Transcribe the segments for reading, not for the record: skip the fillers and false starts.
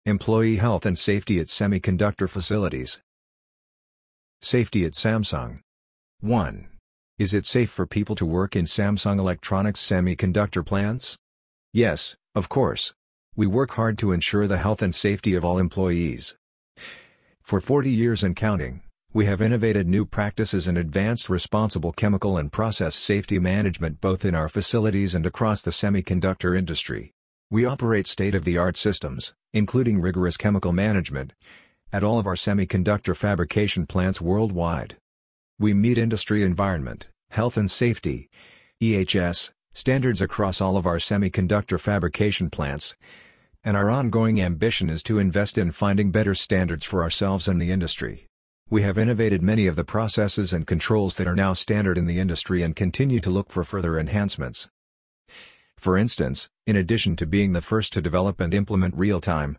Employee health and safety at semiconductor facilities. Safety at Samsung. 1. Is it safe for people to work in Samsung Electronics semiconductor plants? Yes, of course. We work hard to ensure the health and safety of all employees. For 40 years and counting, we have innovated new practices and advanced responsible chemical and process safety management both in our facilities and across the semiconductor industry. We operate state-of-the-art systems, including rigorous chemical management, at all of our semiconductor fabrication plants worldwide. We meet industry environment, health and safety (EHS) standards across all of our semiconductor fabrication plants, and our ongoing ambition is to invest in finding better standards for ourselves and the industry. We have innovated many of the processes and controls that are now standard in the industry and continue to look for further enhancements. For instance, in addition to being the first to develop and implement real-time,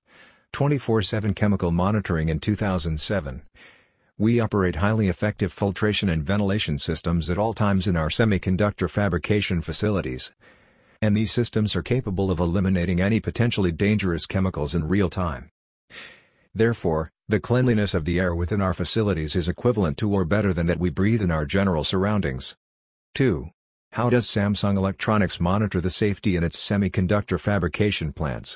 24/7 chemical monitoring in 2007, we operate highly effective filtration and ventilation systems at all times in our semiconductor fabrication facilities. And these systems are capable of eliminating any potentially dangerous chemicals in real time. Therefore, the cleanliness of the air within our facilities is equivalent to or better than that we breathe in our general surroundings. 2. How does Samsung Electronics monitor the safety in its semiconductor fabrication plants?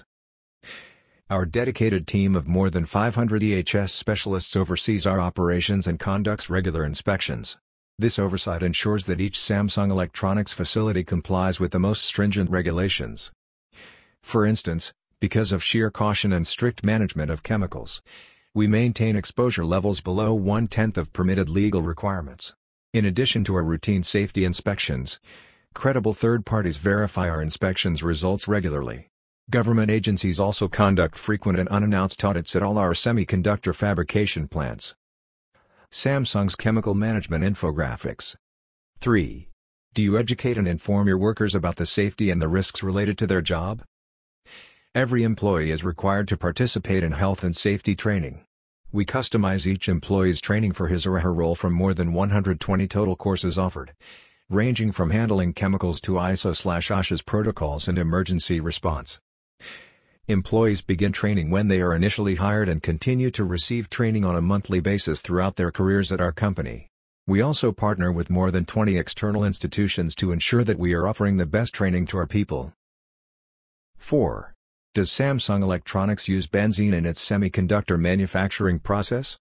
Our dedicated team of more than 500 EHS specialists oversees our operations and conducts regular inspections. This oversight ensures that each Samsung Electronics facility complies with the most stringent regulations. For instance, because of sheer caution and strict management of chemicals, we maintain exposure levels below 1/10 of permitted legal requirements. In addition to our routine safety inspections, credible third parties verify our inspections results regularly. Government agencies also conduct frequent and unannounced audits at all our semiconductor fabrication plants. Samsung's chemical management infographics. 3. Do you educate and inform your workers about the safety and the risks related to their job? Every employee is required to participate in health and safety training. We customize each employee's training for his or her role from more than 120 total courses offered, ranging from handling chemicals to ISO/OSHA's protocols and emergency response. Employees begin training when they are initially hired and continue to receive training on a monthly basis throughout their careers at our company. We also partner with more than 20 external institutions to ensure that we are offering the best training to our people. 4. Does Samsung Electronics use benzene in its semiconductor manufacturing process?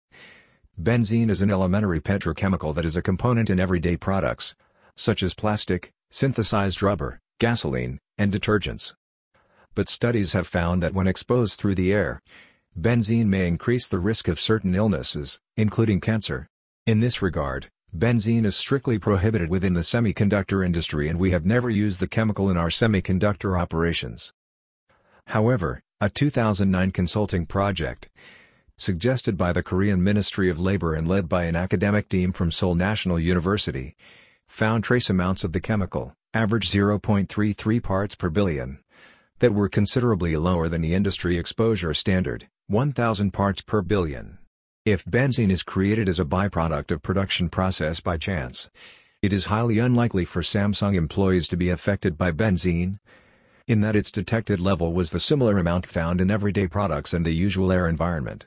Benzene is an elementary petrochemical that is a component in everyday products, such as plastic, synthesized rubber, gasoline, and detergents. But studies have found that when exposed through the air, benzene may increase the risk of certain illnesses, including cancer. In this regard, benzene is strictly prohibited within the semiconductor industry and we have never used the chemical in our semiconductor operations. However, a 2009 consulting project, suggested by the Korean Ministry of Labor and led by an academic team from Seoul National University, found trace amounts of the chemical, average 0.33 parts per billion, that were considerably lower than the industry exposure standard, 1,000 parts per billion. If benzene is created as a byproduct of production process by chance, it is highly unlikely for Samsung employees to be affected by benzene, in that its detected level was the similar amount found in everyday products and the usual air environment,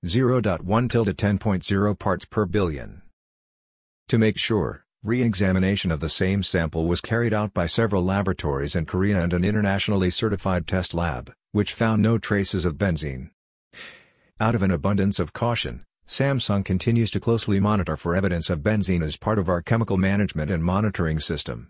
0.1 to 10.0 parts per billion. To make sure, re-examination of the same sample was carried out by several laboratories in Korea and an internationally certified test lab, which found no traces of benzene. Out of an abundance of caution, Samsung continues to closely monitor for evidence of benzene as part of our chemical management and monitoring system.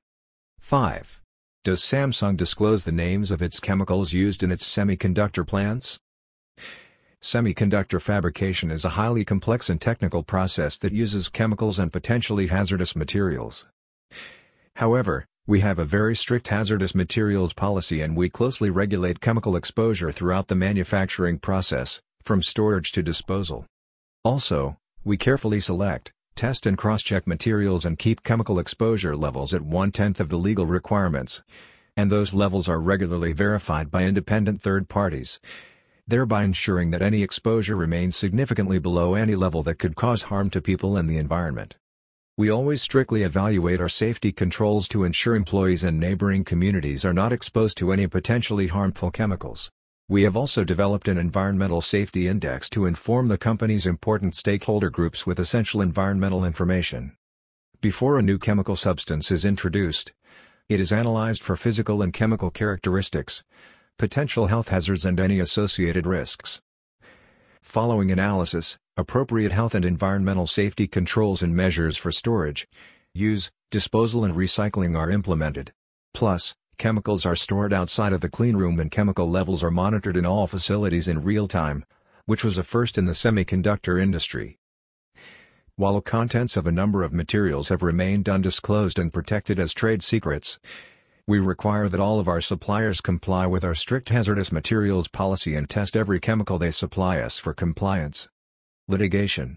5. Does Samsung disclose the names of its chemicals used in its semiconductor plants? Semiconductor fabrication is a highly complex and technical process that uses chemicals and potentially hazardous materials. However, we have a very strict hazardous materials policy and we closely regulate chemical exposure throughout the manufacturing process, from storage to disposal. Also, we carefully select, test and cross-check materials and keep chemical exposure levels at 1/10 of the legal requirements, and those levels are regularly verified by independent third parties, thereby ensuring that any exposure remains significantly below any level that could cause harm to people and the environment. We always strictly evaluate our safety controls to ensure employees and neighboring communities are not exposed to any potentially harmful chemicals. We have also developed an environmental safety index to inform the company's important stakeholder groups with essential environmental information. Before a new chemical substance is introduced, it is analyzed for physical and chemical characteristics, potential health hazards and any associated risks. Following analysis, appropriate health and environmental safety controls and measures for storage, use, disposal and recycling are implemented. Plus, chemicals are stored outside of the cleanroom and chemical levels are monitored in all facilities in real time, which was a first in the semiconductor industry. While the contents of a number of materials have remained undisclosed and protected as trade secrets, we require that all of our suppliers comply with our strict hazardous materials policy and test every chemical they supply us for compliance. Litigation.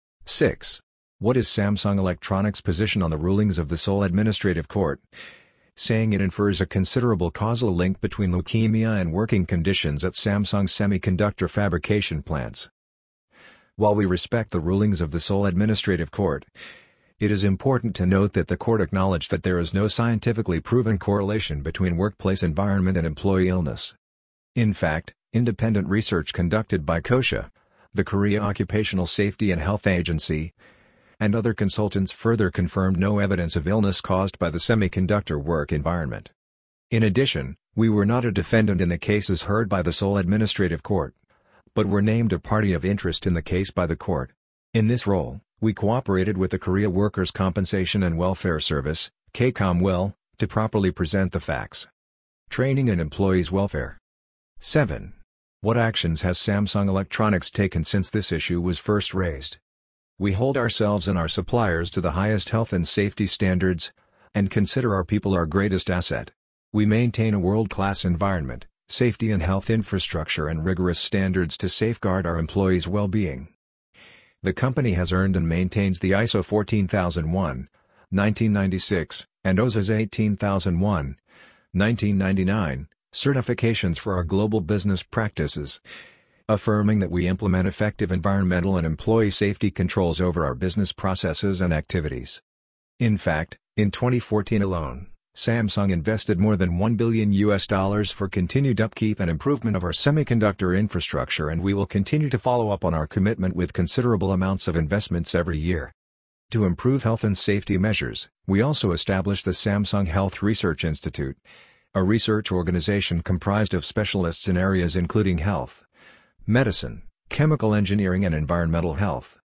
6. What is Samsung Electronics' position on the rulings of the Seoul Administrative Court, saying it infers a considerable causal link between leukemia and working conditions at Samsung semiconductor fabrication plants? While we respect the rulings of the Seoul Administrative Court, it is important to note that the court acknowledged that there is no scientifically proven correlation between workplace environment and employee illness. In fact, independent research conducted by KOSHA, the Korea Occupational Safety and Health Agency, and other consultants further confirmed no evidence of illness caused by the semiconductor work environment. In addition, we were not a defendant in the cases heard by the Seoul Administrative Court, but were named a party of interest in the case by the court. In this role, we cooperated with the Korea Workers' Compensation and Welfare Service, KCOMWEL, to properly present the facts. Training and employees' welfare. 7. What actions has Samsung Electronics taken since this issue was first raised? We hold ourselves and our suppliers to the highest health and safety standards, and consider our people our greatest asset. We maintain a world-class environment, safety and health infrastructure and rigorous standards to safeguard our employees' well-being. The company has earned and maintains the ISO 14001, 1996, and OHSAS 18001, 1999, certifications for our global business practices, affirming that we implement effective environmental and employee safety controls over our business processes and activities. In fact, in 2014 alone, Samsung invested more than $1 billion for continued upkeep and improvement of our semiconductor infrastructure, and we will continue to follow up on our commitment with considerable amounts of investments every year. To improve health and safety measures, we also established the Samsung Health Research Institute, a research organization comprised of specialists in areas including health, medicine, chemical engineering and environmental health.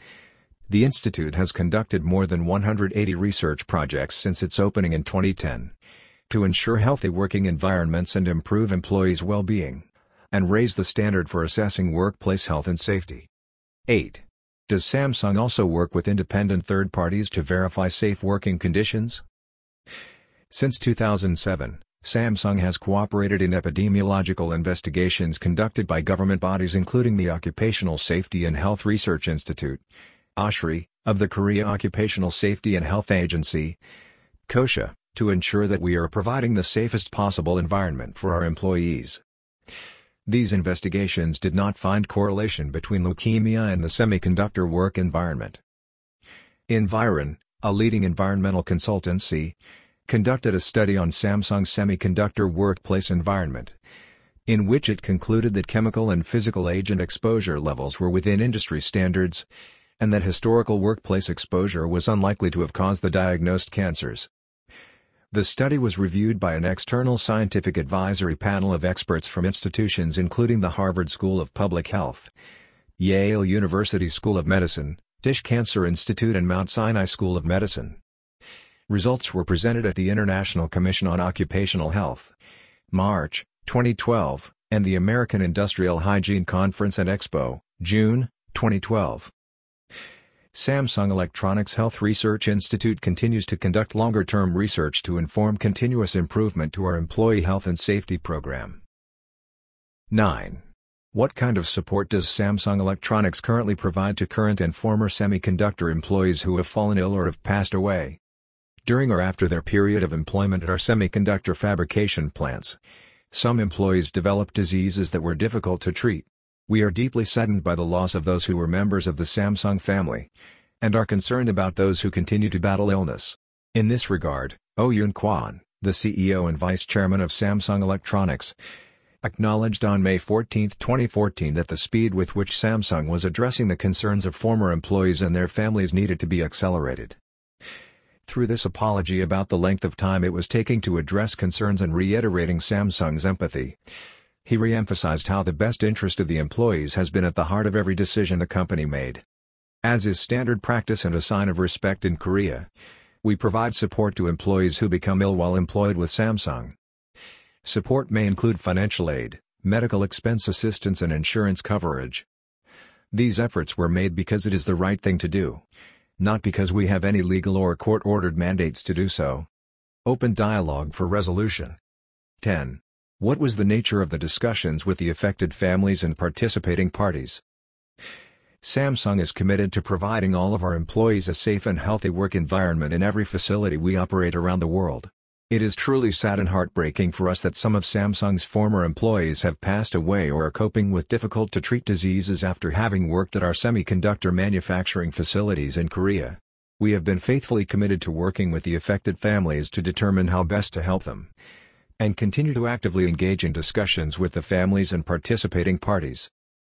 The institute has conducted more than 180 research projects since its opening in 2010, to ensure healthy working environments and improve employees' well-being, and raise the standard for assessing workplace health and safety. 8. Does Samsung also work with independent third parties to verify safe working conditions? Since 2007, Samsung has cooperated in epidemiological investigations conducted by government bodies including the Occupational Safety and Health Research Institute, OSHRI, of the Korea Occupational Safety and Health Agency, KOSHA, to ensure that we are providing the safest possible environment for our employees. These investigations did not find correlation between leukemia and the semiconductor work environment. Environ, a leading environmental consultancy, conducted a study on Samsung's semiconductor workplace environment, in which it concluded that chemical and physical agent exposure levels were within industry standards, and that historical workplace exposure was unlikely to have caused the diagnosed cancers. The study was reviewed by an external scientific advisory panel of experts from institutions including the Harvard School of Public Health, Yale University School of Medicine, Tisch Cancer Institute and Mount Sinai School of Medicine. Results were presented at the International Commission on Occupational Health, March 2012, and the American Industrial Hygiene Conference and Expo, June 2012. Samsung Electronics Health Research Institute continues to conduct longer-term research to inform continuous improvement to our employee health and safety program. 9. What kind of support does Samsung Electronics currently provide to current and former semiconductor employees who have fallen ill or have passed away? During or after their period of employment at our semiconductor fabrication plants, some employees developed diseases that were difficult to treat. We are deeply saddened by the loss of those who were members of the Samsung family, and are concerned about those who continue to battle illness. In this regard, Oh Yoon Kwon, the CEO and Vice Chairman of Samsung Electronics, acknowledged on May 14, 2014 that the speed with which Samsung was addressing the concerns of former employees and their families needed to be accelerated. Through this apology about the length of time it was taking to address concerns and reiterating Samsung's empathy, he re-emphasized how the best interest of the employees has been at the heart of every decision the company made. As is standard practice and a sign of respect in Korea, we provide support to employees who become ill while employed with Samsung. Support may include financial aid, medical expense assistance and insurance coverage. These efforts were made because it is the right thing to do, not because we have any legal or court-ordered mandates to do so. Open dialogue for resolution. 10. What was the nature of the discussions with the affected families and participating parties? Samsung is committed to providing all of our employees a safe and healthy work environment in every facility we operate around the world. It is truly sad and heartbreaking for us that some of Samsung's former employees have passed away or are coping with difficult-to-treat diseases after having worked at our semiconductor manufacturing facilities in Korea. We have been faithfully committed to working with the affected families to determine how best to help them, and continue to actively engage in discussions with the families and participating parties.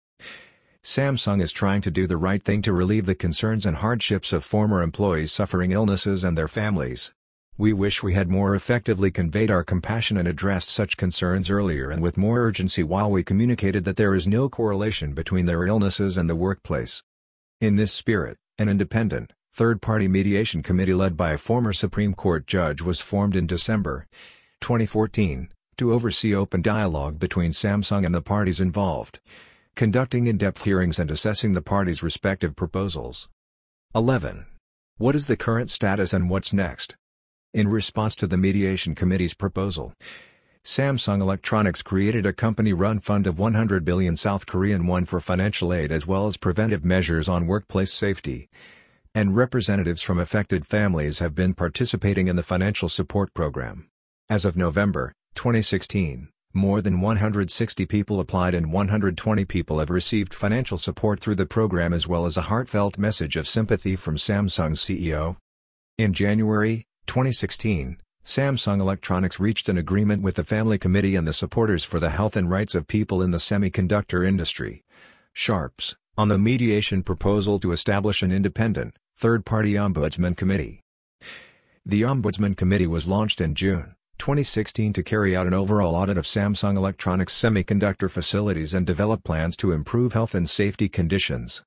Samsung is trying to do the right thing to relieve the concerns and hardships of former employees suffering illnesses and their families. We wish we had more effectively conveyed our compassion and addressed such concerns earlier and with more urgency while we communicated that there is no correlation between their illnesses and the workplace. In this spirit, an independent, third-party mediation committee led by a former Supreme Court judge was formed in December 2014, to oversee open dialogue between Samsung and the parties involved, conducting in-depth hearings and assessing the parties' respective proposals. 11. What is the current status and what's next? In response to the Mediation Committee's proposal, Samsung Electronics created a company-run fund of 100 billion South Korean won for financial aid as well as preventive measures on workplace safety, and representatives from affected families have been participating in the financial support program. As of November 2016, more than 160 people applied and 120 people have received financial support through the program as well as a heartfelt message of sympathy from Samsung's CEO. In January 2016, Samsung Electronics reached an agreement with the Family Committee and the Supporters for the Health and Rights of People in the Semiconductor Industry, SHARPS, on the mediation proposal to establish an independent, third-party Ombudsman Committee. The Ombudsman Committee was launched in June 2016 to carry out an overall audit of Samsung Electronics semiconductor facilities and develop plans to improve health and safety conditions.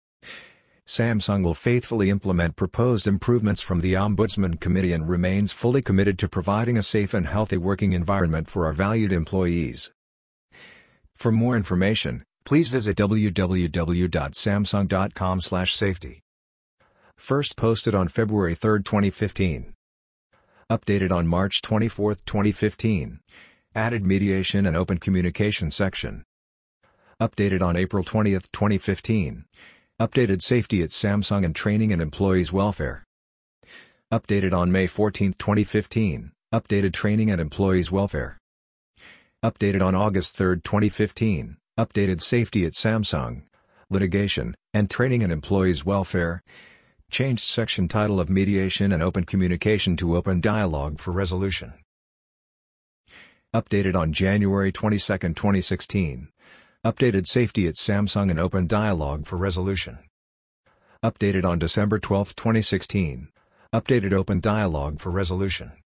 Samsung will faithfully implement proposed improvements from the Ombudsman Committee and remains fully committed to providing a safe and healthy working environment for our valued employees. For more information, please visit www.samsung.com/safety. First posted on February 3, 2015. Updated on March 24, 2015. Added mediation and open communication section. Updated on April 20, 2015. Updated safety at Samsung and training and employees welfare. Updated on May 14, 2015. Updated training and employees welfare. Updated on August 3, 2015. Updated safety at Samsung, litigation, and training and employees welfare. Changed section title of mediation and open communication to open dialogue for resolution. Updated on January 22, 2016. Updated safety at Samsung and open dialogue for resolution. Updated on December 12, 2016. Updated open dialogue for resolution.